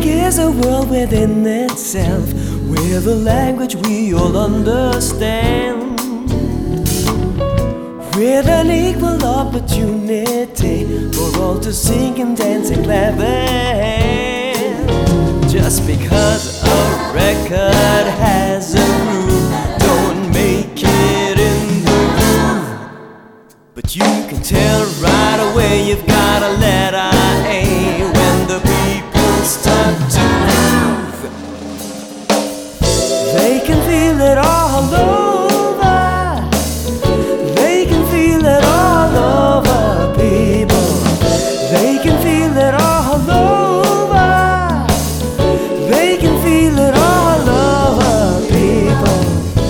is a world within itself, with a language we all understand, with an equal opportunity for all to sing and dance and clap their hands. Just because a record has a groove, don't make it in the groove. But you can tell right away you've got a letter A when the people start to move. They can feel it all over. They can feel it all over, people. They can feel it all over. They can feel it all over, people.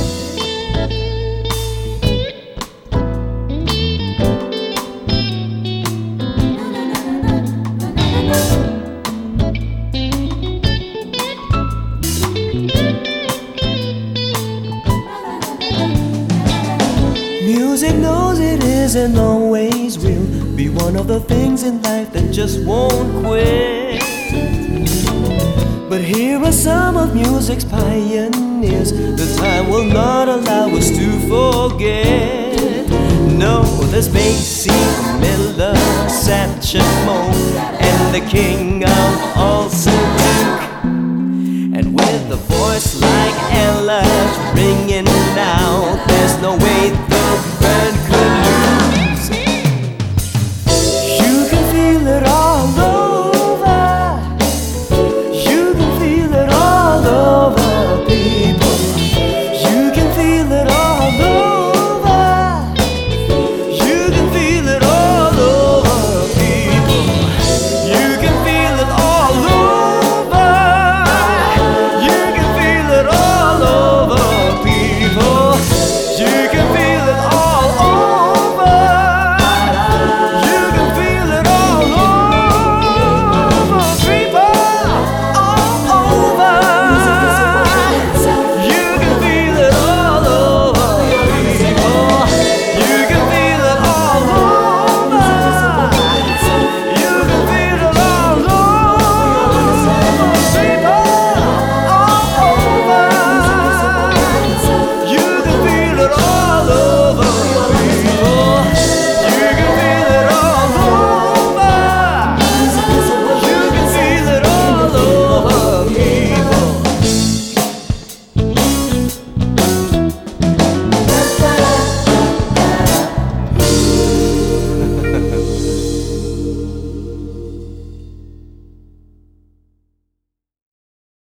Music knows it is and always will be one of the things in life that just won't quit. But here are some of music's pioneers the time will not allow us to forget. No, there's Basie, Miller, Satchel Moe, and the king of all Duke. And with a voice like Ella's ringing out, there's no way